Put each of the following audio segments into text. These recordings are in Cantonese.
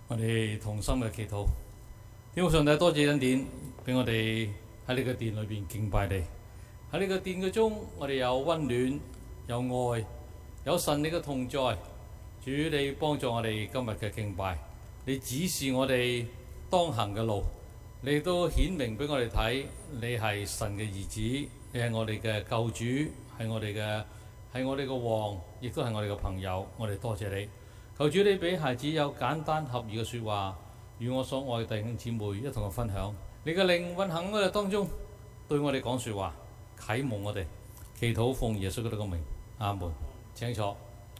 我哋同心嘅祈禱，天父上帝，多謝恩典俾我哋喺呢個殿裏邊敬拜你。喺呢個殿嘅中，我哋有溫暖，有愛，有神你嘅同在。主，你幫助我哋今日嘅敬拜，你指示我哋當行嘅路，你都顯明俾我哋睇，你係神嘅兒子，你係我哋嘅救主，係我哋嘅王，亦都係我哋嘅朋友。我哋多謝你。求主你俾孩子有簡單合意嘅説話，與我所愛嘅弟兄姊妹一同去分享。你嘅靈運行我哋當中，對我哋講説話，啟蒙我哋。祈禱奉耶穌基督嘅名，阿門。請坐。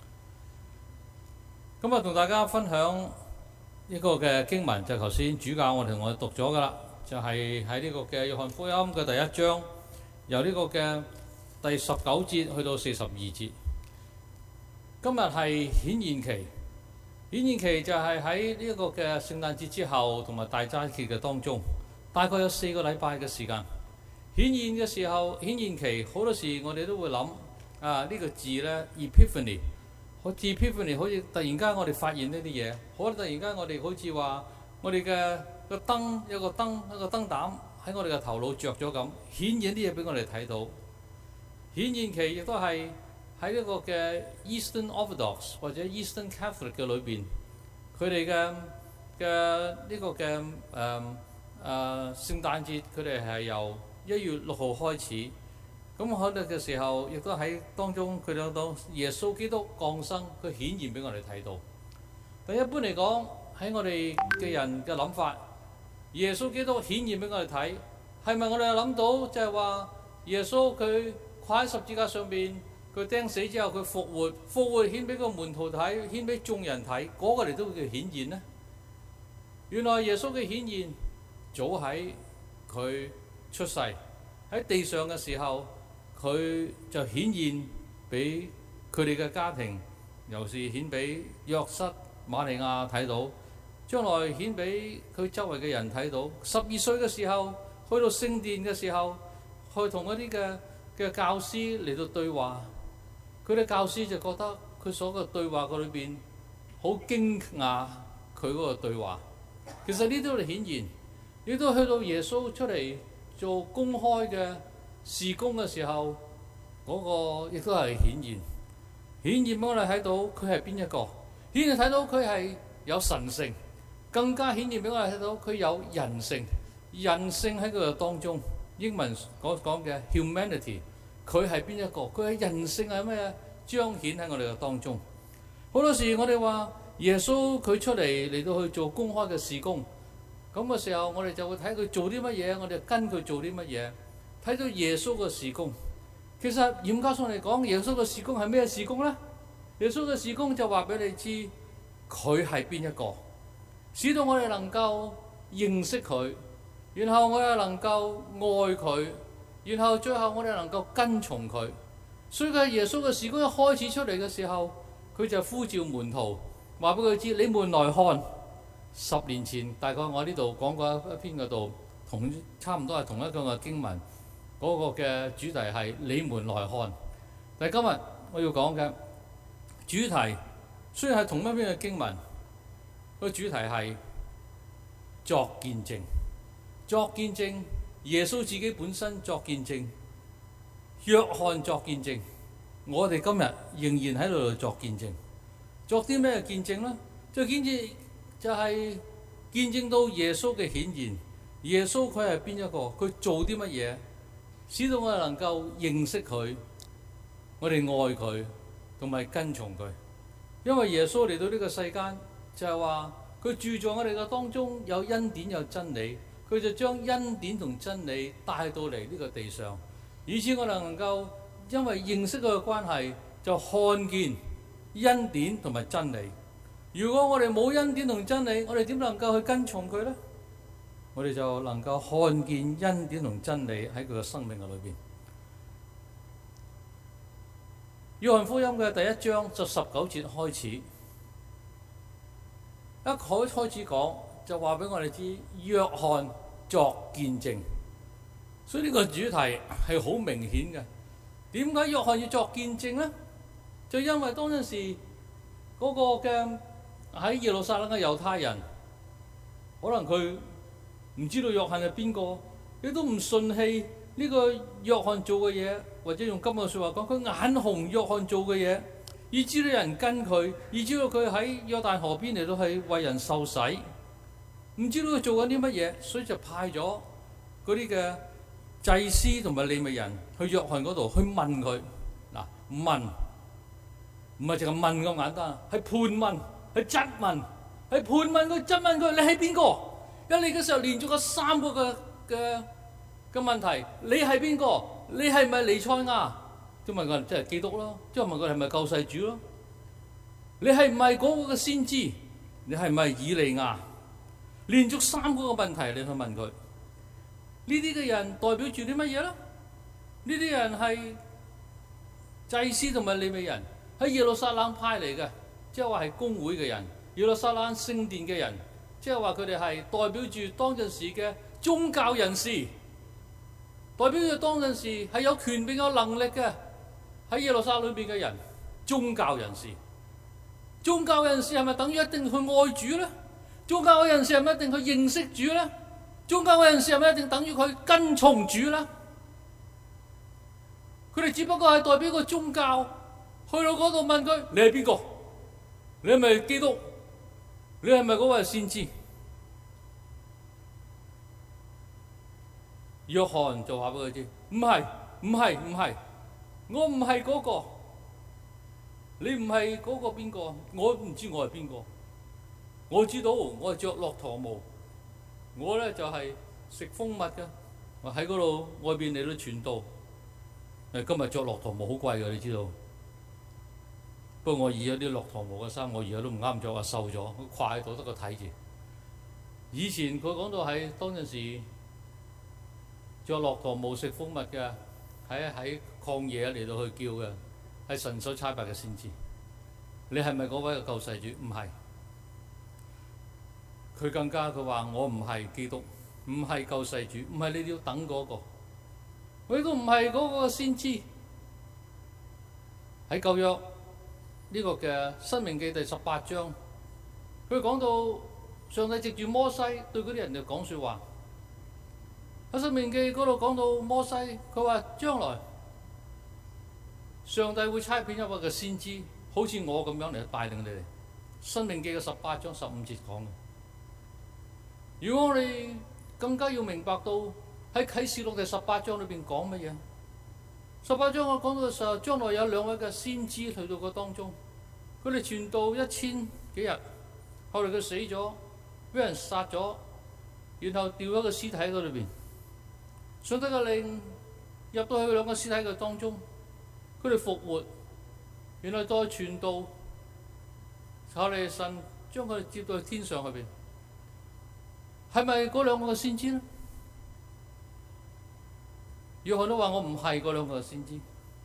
今日同大家分享一個嘅經文，就係頭先主教我哋同我哋讀咗噶啦，就係喺呢個嘅約翰福音嘅第一章，由呢個嘅第19節去到42節。今日係顯現期。顯現期就係喺呢一個嘅聖誕節之後同埋大齋期嘅當中，大概有4個禮拜嘅時間。顯現嘅時候，顯現期好多時我哋都會諗呢個字呢 Epiphany， 好似 Epiphany 好似突然間我哋發現呢啲嘢，好突然間我哋好似話我哋嘅個燈一個燈膽喺我哋嘅頭腦着咗咁，顯現啲嘢俾我哋睇到。顯現期亦都係喺呢個嘅 Eastern Orthodox 或者 Eastern Catholic 嘅裏邊，佢哋嘅呢個嘅聖誕節，佢哋係由1月6號開始。咁喺度嘅時候，亦都喺當中佢哋到耶穌基督降生，佢顯現俾我哋睇到。但一般嚟講，喺我哋嘅人嘅諗法，耶穌基督顯現俾我哋睇，係咪我哋諗到就係話耶穌佢掛喺十字架上邊？佢釘死之後，佢復活顯俾個門徒睇，顯俾眾人睇，嗰個嚟都叫顯現呢？原來耶穌嘅顯現早喺佢出世喺地上嘅時候，佢就顯現俾佢哋嘅家庭，尤其是顯俾約瑟、瑪利亞睇到，將來顯俾佢周圍嘅人睇到。12歲嘅時候，去到聖殿嘅時候，去同嗰啲嘅教師嚟到對話。佢哋教師就覺得佢所嘅對話嘅裏邊好驚訝，佢嗰個對話。其實呢啲都係顯現，亦都去到耶穌出嚟做公開嘅事工嘅時候，嗰個亦都係顯現。顯現俾我哋睇到佢係邊一個？顯現睇到佢係有神性，更加顯現俾我哋睇到佢有人性。人性喺佢嘅當中，英文講嘅 humanity。佢係邊一個？佢嘅人性係咩？彰顯喺我哋嘅當中。好多時我哋話耶穌佢出嚟到去做公開嘅事工，咁嘅時候我哋就會睇佢做啲乜嘢，我哋跟佢做啲乜嘢，睇到耶穌嘅事工。其實嚴格上嚟講，耶穌嘅事工係咩事工呢？耶穌嘅事工就話俾你知佢係邊一個，使到我哋能夠認識佢，然後我哋能夠愛佢，然後最後我哋能夠跟從佢。所以佢耶穌嘅事工一開始出嚟嘅時候，佢就呼召門徒，話俾佢知：你們來看。10年前大概我呢度講過一篇嗰度，差唔多係同一個嘅經文，嗰個嘅主題係你們來看。但係今日我要講嘅主題雖然係同一篇嘅經文，個主題係作見證。作見證，耶穌自己本身作見證，約翰作見證，我哋今日仍然喺度作見證。作啲咩見證呢？就係見證到耶穌嘅顯現。耶穌佢係邊一個？佢做啲乜嘢，使到我哋能夠認識佢，我哋愛佢，同埋跟從佢。因為耶穌嚟到呢個世間，就係話佢住在我哋嘅當中，有恩典有真理。佢就將恩典同真理帶到嚟呢個地上，以致我哋能夠因為認識佢嘅關係，就看見恩典同埋真理。如果我哋冇恩典同真理，我哋點能夠去跟從佢呢？我哋就能夠看見恩典同真理喺佢嘅生命嘅裏邊。約翰福音嘅第1章就19節開始，一開始講就話俾我哋知約翰作見證，所以呢個主題係好明顯嘅。點解約翰要作見證呢？就因為當陣時嗰個嘅喺耶路撒冷嘅猶太人， 可能佢唔知道約翰係邊個，亦都唔順氣呢個約翰做嘅嘢，或者用今日嘅説話講，佢眼紅約翰做嘅嘢，以至到人跟佢，以至到佢喺約旦河邊嚟到係為人受洗，唔知道佢做緊啲乜嘢，所以就派咗嗰啲嘅祭司同埋利未人去約翰嗰度去問佢。嗱，問唔係淨係問咁簡單，係盤問，係質問，係盤問佢，質問佢，你係邊個？因為你嘅時候連續咗3個嘅問題，你係邊個？你係咪彌賽亞？即係問佢，即係基督咯。即係問佢係咪救世主咯？你係唔係嗰個嘅先知？你係咪以利亞？連續3個嘅問題，你去問佢。呢啲嘅人代表住啲乜嘢咧？呢啲人係祭司同埋利未人，喺耶路撒冷派嚟嘅，即係話係公會嘅人，耶路撒冷聖殿嘅人，即係話佢哋係代表住當陣時嘅宗教人士，代表住當陣時係有權柄有能力嘅喺耶路撒冷裏邊嘅人，宗教人士。宗教人士係咪等於一定去愛主咧？宗教嘅人士係咪一定去認識主咧？宗教嘅人士係咪一定等於佢跟從主咧？佢哋只不過係代表個宗教，去到嗰度問佢：你係邊個？你係咪基督？你係咪嗰位先知？約翰就話俾佢知：唔係，我唔係嗰個。你唔係嗰個邊個？我唔知我係邊個。我知道我係着駱駝毛，我咧就係食蜂蜜嘅。我喺嗰度外邊嚟到傳道。今日着駱駝毛好貴㗎，你知道。不過我而家啲駱駝毛嘅衫，我而家都唔啱着啊，瘦咗，掛喺度得個睇住。以前佢講到喺當陣時着駱駝毛食蜂蜜嘅，喺曠野嚟到去叫嘅，係神所差派嘅先知。你係咪嗰位嘅救世主？唔係。佢更加佢話我唔係基督，唔係救世主，唔係你要等嗰個。佢都唔係嗰個先知。喺舊約呢個嘅申命記第18章，佢講到上帝藉住摩西對嗰啲人就講説話。喺申命記嗰度講到摩西，佢話將來上帝會差遣一位嘅先知，好似我咁樣嚟帶領你哋。申命記嘅18章15節講嘅。如果我哋更加要明白到喺啟示錄第18章裏邊講乜嘢？18章我講到嘅時候，將來有2位嘅先知去到個當中，佢哋傳道1000幾日，後來佢死咗，俾人殺咗，然後掉咗個屍體喺嗰裏邊。上帝嘅靈入到去2個屍體嘅當中，佢哋復活，然後再傳道，後嚟神將佢哋接到去天上去邊。係咪嗰2個嘅先知呢？約翰都話我唔係嗰2個嘅先知。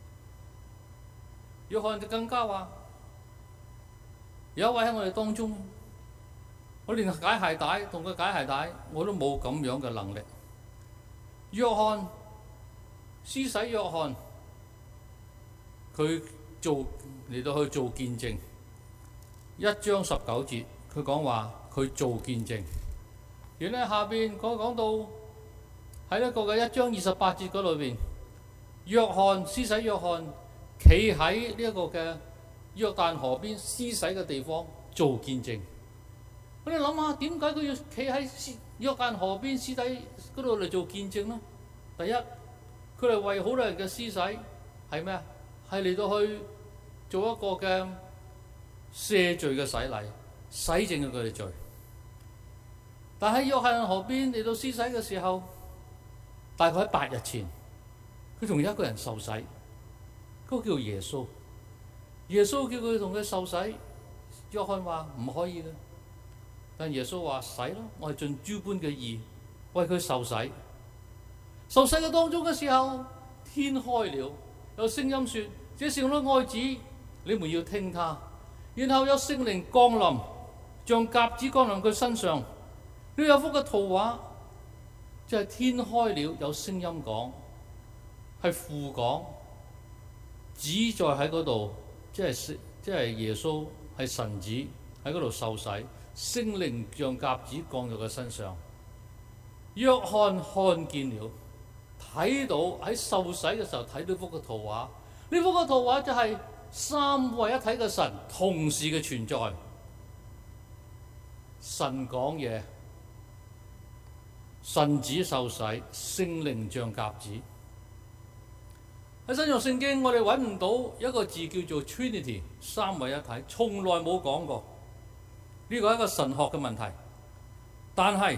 約翰就更加話有一位喺我哋當中，我連解鞋帶同佢解鞋帶我都冇咁樣嘅能力。約翰施洗約翰，佢嚟到去做見證。1章19節，佢講話佢做見證。原來下邊講到喺一個嘅1章28節嗰裏邊，約翰施洗約翰企喺呢一個嘅約旦河邊施洗嘅地方做見證。我哋諗下點解佢要企喺約旦河邊施洗嗰度嚟做見證呢？第一，佢哋為好多人嘅施洗係咩啊？係嚟到去做一個嘅赦罪嘅洗禮，洗淨咗佢哋罪。但喺約旦河邊嚟到施洗嘅時候，大概喺8日前，佢同一個人受洗，嗰個叫耶穌。耶穌叫佢同佢受洗，約翰話唔可以嘅，但耶穌話洗咯，我係盡諸般嘅義為佢受洗。受洗嘅當中嘅時候，天開了，有聲音說：這是我的愛子，你們要聽他。然後有聖靈降臨，像鴿子降臨佢身上。呢有幅嘅圖畫，就係天開了，有聲音講，係父講，子在喺嗰度，即係耶穌係神子喺嗰度受洗， 聖靈像鴿子降到佢身上。約翰看見了，睇到喺受洗嘅時候睇到幅嘅圖畫，呢幅嘅圖畫就係三位一體嘅神同時嘅存在。神講嘢，神子受洗，聖靈像鴿子。喺新約聖經，我哋揾唔到一個字叫做 Trinity， 三位一體，從來冇講過。呢個係一個神學嘅問題。但係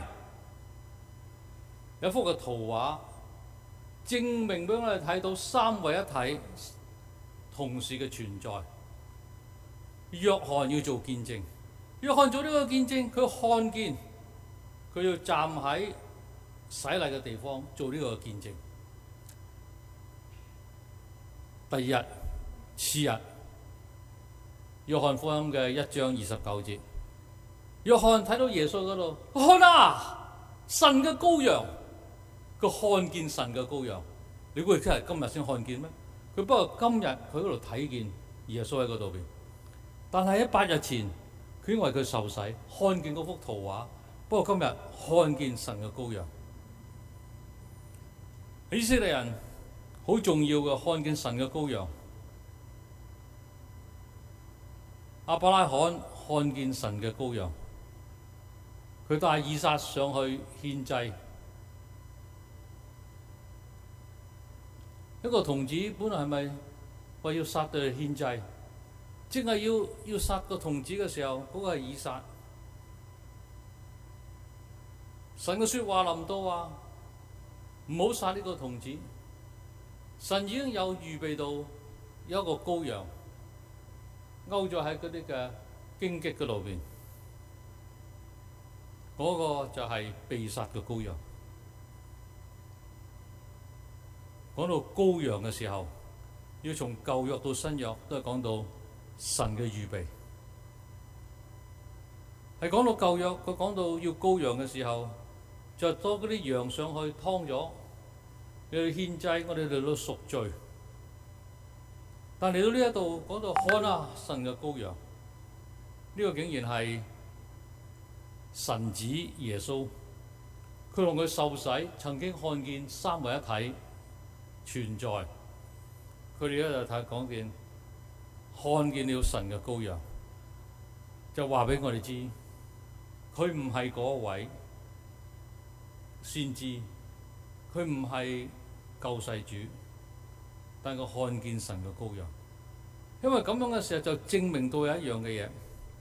有幅嘅圖畫證明俾我哋睇到三位一體同時嘅存在。約翰要做見證，約翰做呢個見證，佢看見，佢要站喺洗禮嘅地方做呢個見證。第二日，次日，約翰福音嘅1章29節，約翰睇到耶穌嗰度，看啊，神嘅羔羊，佢看見神嘅羔羊。你估佢真係今日先看見咩？佢不過今日佢嗰度睇見耶穌喺嗰度邊，但係喺8日前，佢因為佢受洗，看見嗰幅圖畫。不過今日看見神嘅羔羊。以色列人好重要嘅，看見神嘅羔羊。亞伯拉罕看見神嘅羔羊，佢帶以撒上去獻祭。一個童子本來係咪話要殺佢獻祭？即係要殺個童子嘅時候，嗰個係以撒。神嘅説話臨到話唔好殺呢個童子。神已經有預備到有一個羔羊勾咗喺嗰啲嘅荊棘嗰度邊，嗰個就係被殺嘅羔羊。講到羔羊嘅時候，要從舊約到新約都係講到神嘅預備。係講到舊約，佢講到要羔羊嘅時候，就多嗰啲羊上去劏咗，你去獻祭，我哋嚟到贖罪。但嚟到呢一度講到看啊，神嘅羔羊，呢個竟然係神子耶穌，佢同佢受洗，曾經看見三位一體存在。佢哋一就講見，看見了神嘅羔羊，就話俾我哋知，佢唔係嗰位先知，佢唔係救世主，但佢看見神嘅羔羊。因為咁樣嘅時候就證明到有一樣嘅嘢，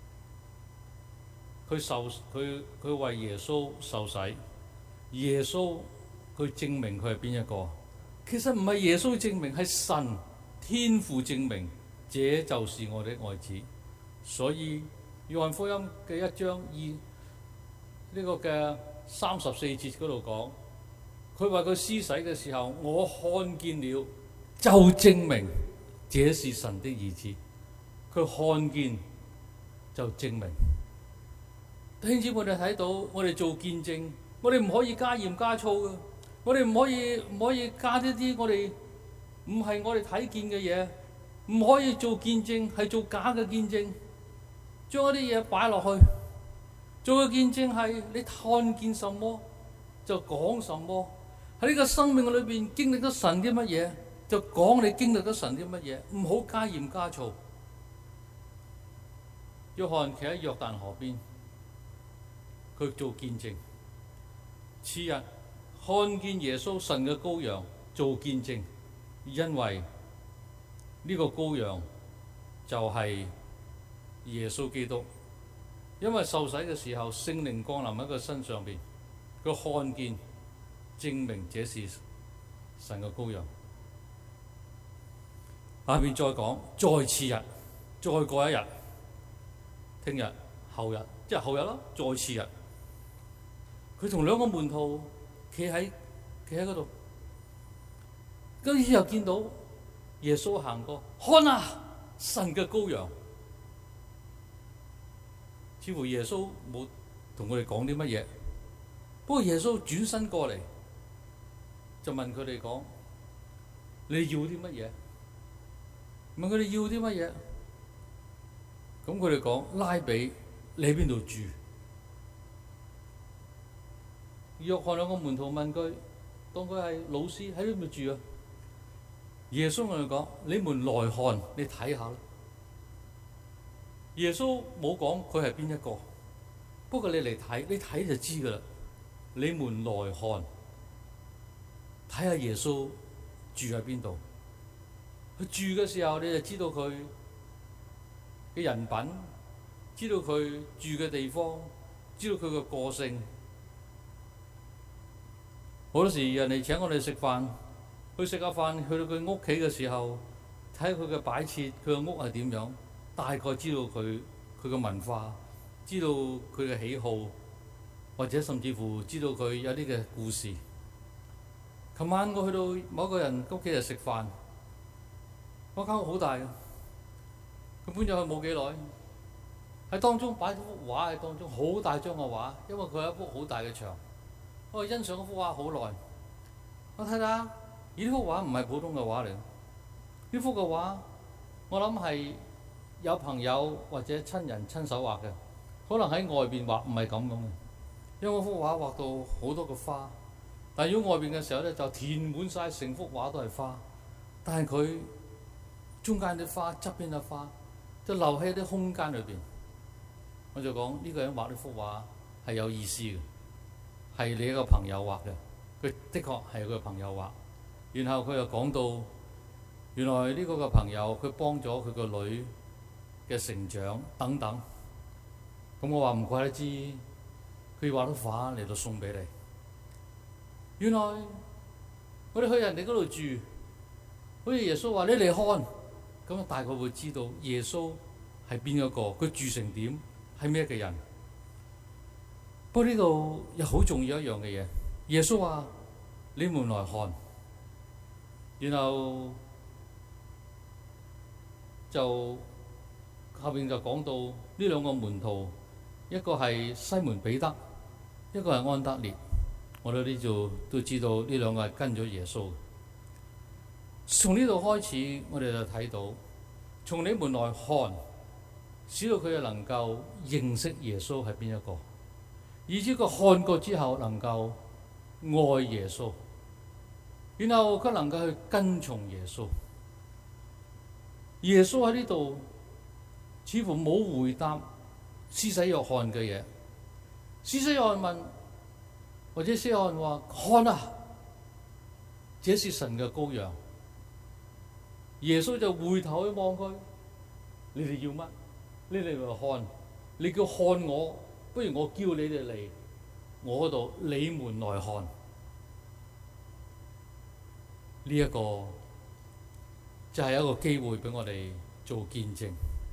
佢為耶穌受洗，耶穌佢證明佢係邊一個？其實唔係耶穌證明，係神天父證明，這就是我的愛子。所以約翰福音嘅1章2呢個嘅34節嗰度講，佢話佢施洗嘅時候，我看見了，就證明這是神的兒子。佢看見就證明。弟兄姊妹，我哋睇到，我哋做見證，我哋唔可以加鹽加醋嘅，我哋唔可以加一啲我哋唔係我哋睇見嘅嘢，唔可以做見證係做假嘅見證，將一啲嘢擺落去。做嘅見證係你看見什麼就講什麼，喺呢個生命裏邊經歷咗神啲乜嘢就講你經歷咗神啲乜嘢，唔好加鹽加醋。約翰企喺約旦河邊，佢做見證。次日看見耶穌神嘅羔羊做見證，因為呢個羔羊就係耶穌基督。因為受洗嘅時候聖靈降臨喺佢身上邊，佢看見證明這是神嘅羔羊。下邊再講，再次日，再過一日，聽日、後日，即係後日啦，再次日，佢同兩個門徒企喺嗰度，跟住又見到耶穌行過，看啊，神嘅羔羊。似乎耶穌冇同佢哋講啲乜嘢，不過耶穌轉身過嚟就問佢哋講：你要啲乜嘢？問佢哋要啲乜嘢？咁佢哋講：拉比，你喺邊度住？ 約翰兩個門徒問佢，當佢係老師喺邊度住啊？耶穌同佢講：你們來看，你睇下啦。耶穌冇講佢係邊一個，不過你嚟睇，你睇就知㗎啦。你們來看，睇下耶穌住喺邊度。佢住嘅時候，你就知道佢嘅人品，知道佢住嘅地方，知道佢嘅個性。好多時人哋請我哋食飯，去食下飯，去到佢屋企嘅時候，睇佢嘅擺設，佢嘅屋係點樣，大概知道佢嘅文化，知道佢嘅喜好，或者甚至乎知道佢有啲嘅故事。琴晚我去到某個人屋企就食飯，嗰間屋好大嘅，佢搬咗去冇幾耐，喺當中擺咗幅畫喺當中，好大張嘅畫，因為佢有一幅好大嘅牆。我欣賞嗰幅畫好耐，我睇下，呢幅畫唔係普通嘅畫嚟，呢幅嘅畫我諗係有朋友或者親人親手畫嘅，可能喺外邊畫唔係咁嘅，因為幅畫畫到好多個花，但係如果外邊嘅時候咧就填滿晒成幅畫都係花，但係佢中間啲花側邊嘅花就留喺啲空間裏邊。我就講呢個人畫呢幅畫係有意思嘅。係你一個朋友畫嘅，佢的確係佢個朋友畫。然後佢又講到，原來呢個嘅朋友佢幫咗佢個女嘅成長等等。咁我話唔怪得知，佢畫到畫嚟到送俾你。原來我哋去人哋嗰度住，好似耶穌話你嚟看，咁大概會知道耶穌係邊一個，佢住成點，係咩嘅人。不過呢度有好重要一樣嘅嘢，耶穌話：你們來看。然後就後邊就講到呢兩個門徒，一個係西門彼得，一個係安德烈。我哋呢度都知道呢兩個係跟咗耶穌。從呢度開始，我哋就睇到，從你們來看，使到佢哋能夠認識耶穌係邊一個。以至佢看過之後能夠愛耶穌，然後佢能夠去跟從耶穌。耶穌喺呢度似乎冇回答施洗約翰嘅嘢。施洗約翰問，或者施洗約翰話：看啊，這是神嘅羔羊。耶穌就回頭去望佢：你哋要乜？你哋嚟看，你叫看我。不如我叫你哋嚟我嗰度，你們來看。呢一個就係一個機會俾我哋做見證。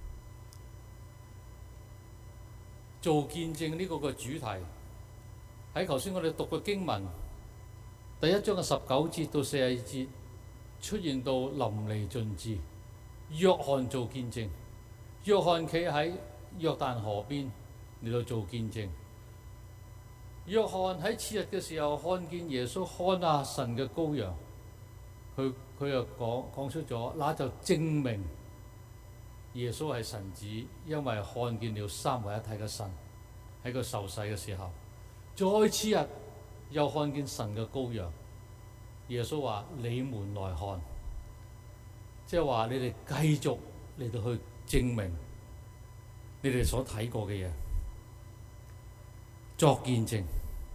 做見證呢個嘅主題喺頭先我哋讀嘅經文第1章嘅19節到40節出現到淋漓盡致。約翰做見證，約翰企喺約旦河邊嚟到做見證。約翰喺次日嘅時候看見耶穌，看啊，神嘅羔羊，佢又講出咗，那就證明耶穌係神子，因為看見了三位一體嘅神喺佢受洗嘅時候。再次日又看見神嘅羔羊，耶穌話：你們來看，即係話你哋繼續嚟到去證明你哋所睇過嘅嘢。作見證。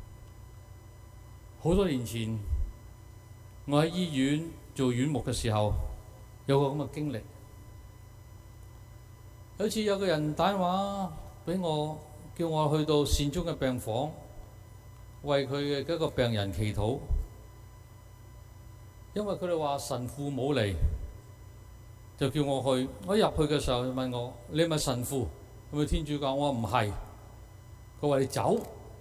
好多年前，我喺醫院做院牧嘅時候，有個咁嘅經歷。有一次有個人打電話俾我，叫我去到善終嘅病房，為佢嘅一個病人祈禱。因為佢哋話神父冇嚟，就叫我去。我一入去嘅時候，佢問我：你係咪神父？係咪天主教？我話唔係。佢話你走。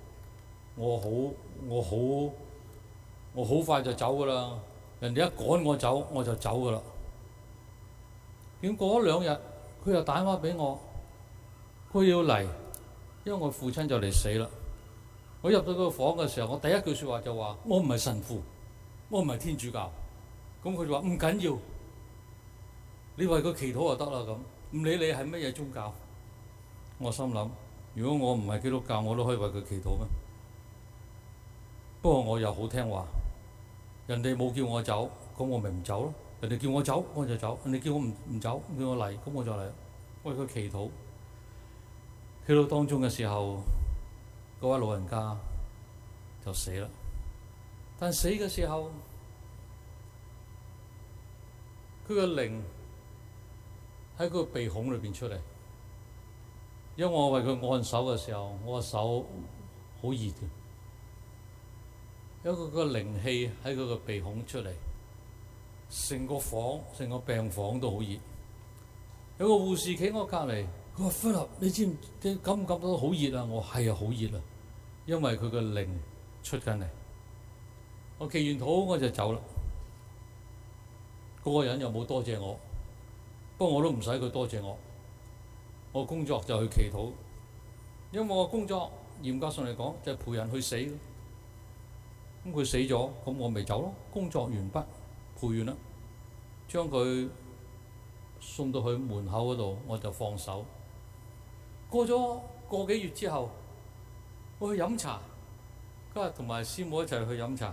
我好快就走噶啦，人哋一趕我走，我就走噶啦。點過咗2日，佢又打電話俾我，佢要嚟，因為我父親就嚟死啦。我入到個房嘅時候，我第一句説話就話：我唔係神父，我唔係天主教。咁佢就話唔緊要，你為佢祈禱就得啦。咁唔理你係乜嘢宗教。我心諗，如果我唔係基督教，我都可以為佢祈禱咩？ 不過我又好聽話，人哋冇叫我走，咁我咪唔走咯。人哋叫我走我就走，人哋叫我唔走，叫我嚟咁我就嚟，為佢祈禱。祈禱當中嘅時候，嗰位老人家就死啦。但死嘅時候，佢個靈喺個鼻孔裏邊出嚟，因為我為佢按手嘅時候，我個手好熱嘅，有個靈氣喺佢個鼻孔出嚟，成個房成個病房都好熱。有個護士企我隔離，佢話：Philip，你知唔知感唔感到好熱啊？我係啊，好熱啊，因為佢個靈出緊嚟。我祈完禱我就走啦。嗰個人又冇多謝我，不過我都唔使佢多謝我。我工作就去祈禱，因為我工作嚴格上嚟講就係陪人去死。咁佢死咗，咁我咪走咯。工作完畢，陪完啦，將佢送到去門口嗰度，我就放手。過咗個幾月之後，我去飲茶，嗰日同埋師母一齊去飲茶。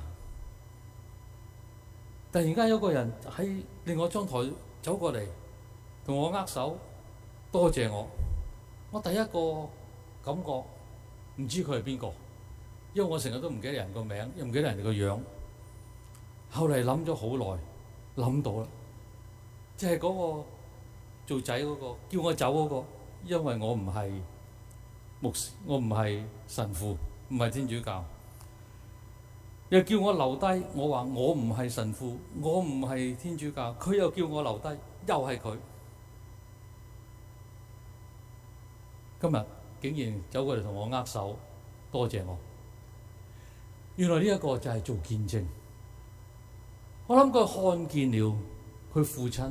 突然間有個人喺另外張台走過嚟，同我握手，多謝我。我第一個感覺唔知佢係邊個，因為我成日都唔記得人個名，又唔記得人哋個樣。後嚟諗咗好耐，諗到啦，即係嗰個做仔嗰個叫我走嗰個，因為我唔係牧師，我唔係神父，唔係天主教。又叫我留低，我話我唔係神父，我唔係天主教，佢又叫我留低，又係佢。今日竟然走過嚟同我握手，多謝我。原來呢一個就係做見證。我諗佢看見了佢父親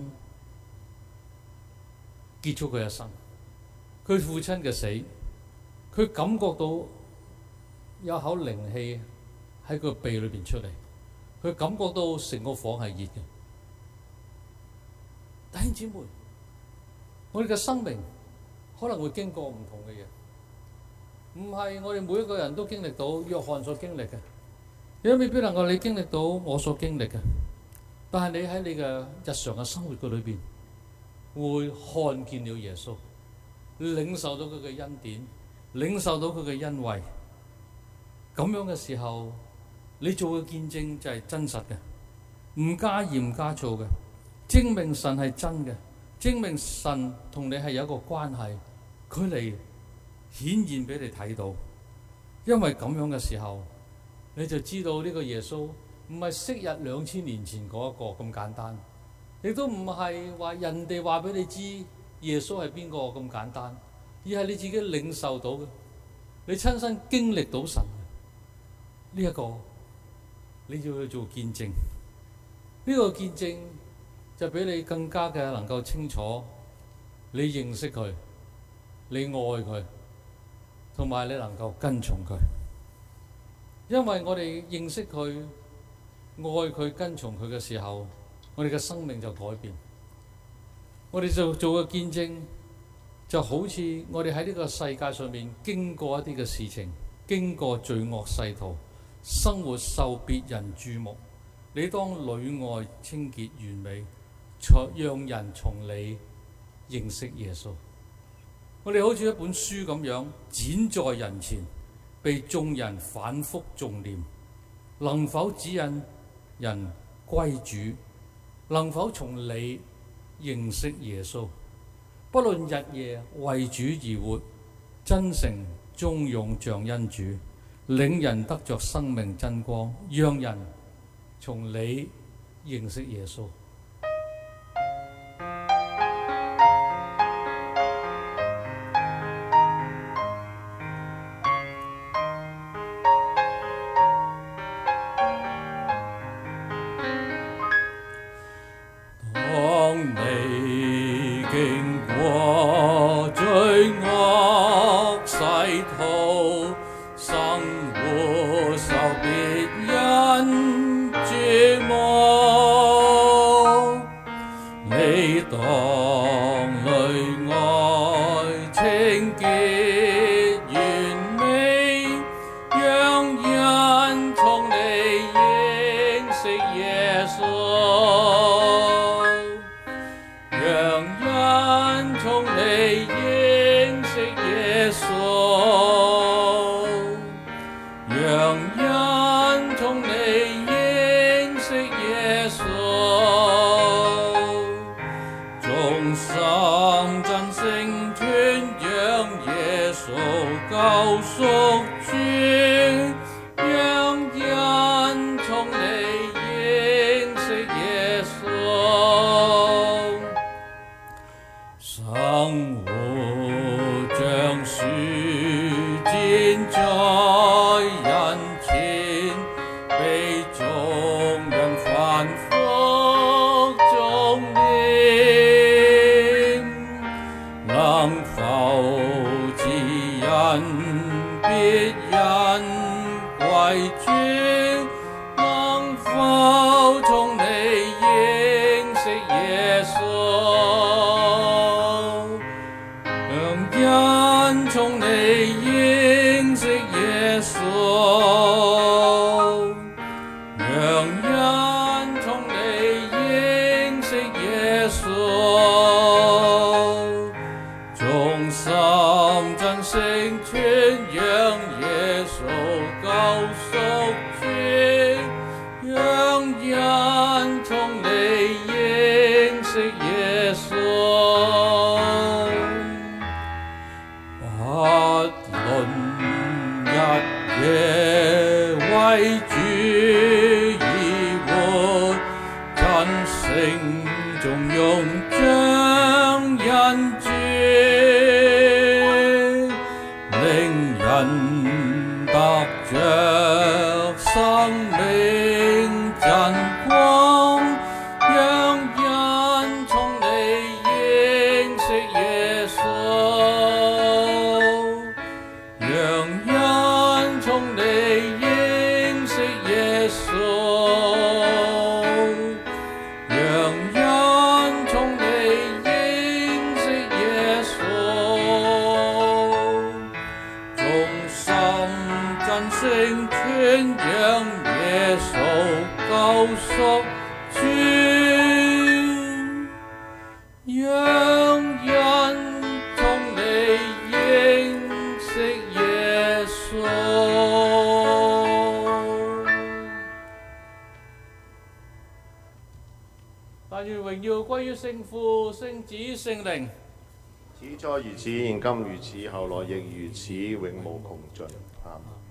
結束佢一生，佢父親嘅死，佢感覺到有口靈氣喺個鼻裏邊出嚟，佢感覺到成個房係熱嘅。弟兄姊妹，我哋嘅生命可能會經過唔同嘅嘢，唔係我哋每一個人都經歷到約翰所經歷嘅，亦都未必能夠你經歷到我所經歷嘅。但係你喺你嘅日常嘅生活嘅裏邊，會看見了耶穌，領受到佢嘅恩典，領受到佢嘅恩惠。咁樣嘅時候，你做嘅見證就係真實嘅，唔加鹽唔加醋嘅，證明神係真嘅，證明神同你係有一個關係，佢嚟顯現俾你睇到。因為咁樣嘅時候，你就知道呢個耶穌唔係昔日2000年前嗰一個咁簡單，亦都唔係話人哋話俾你知耶穌係邊個咁簡單，而係你自己領受到嘅，你親身經歷到神。呢一個你要去做見證，呢個見證就俾你更加嘅能夠清楚，你認識佢，你愛佢，同埋你能夠跟從佢。因為我哋認識佢、愛佢、跟從佢嘅時候，我哋嘅生命就改變。我哋就做嘅見證就好似我哋喺呢個世界上面經過一啲嘅事情，經過罪惡世途，生活受別人注目，你當裏外清潔完美，讓人從你認識耶穌。我哋好似一本書咁樣展在人前，被眾人反覆誦念，能否指引人歸主？能否從你認識耶穌？不論日夜為主而活，真誠忠勇像恩主，領人得着生命真光，讓人從你認識耶穌。 當你經過罪惡世途，生活受別人注目，你當裏外清潔完美，讓人從你為主，能否從你認識耶穌？讓人從你認識耶穌，讓人從你認識耶穌，衷心真誠傳揚耶穌救贖主，讓人從你認識耶穌。不論日夜為主而活，真誠縱容將人主，令人得着生命真光，讓人從你認識耶穌，讓人從你認識耶穌，讓人從你認識耶穌，衷心真誠傳揚耶穌救贖主，讓人從你認識耶穌。但願榮耀歸於聖父、聖子、聖靈。 始初如此，現今如此，後來亦如此，永無窮盡。阿們。